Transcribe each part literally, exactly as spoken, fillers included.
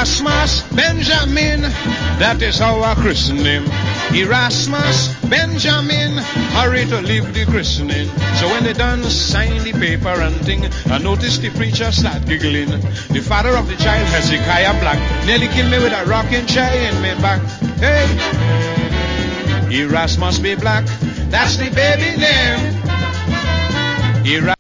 Erasmus Benjamin, that is our christening. Erasmus Benjamin, hurry to leave the christening. So when they done sign the paper and thing, I noticed the preacher start giggling. The father of the child, Hezekiah Black, nearly killed me with a rocking chair in my back. Hey, Erasmus be Black, that's the baby name. Erasmus.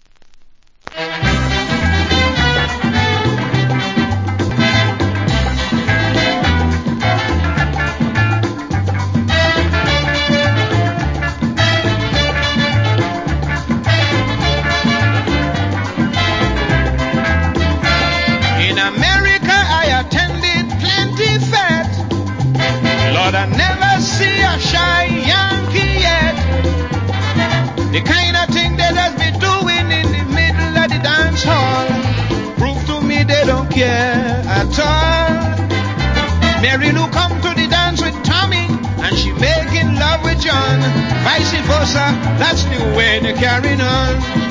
I never see a shy Yankee yet. The kind of thing they just be doing in the middle of the dance hall prove to me they don't care at all. Mary Lou come to the dance with Tommy and she making love with John. Vice versa, that's the way they're carrying on.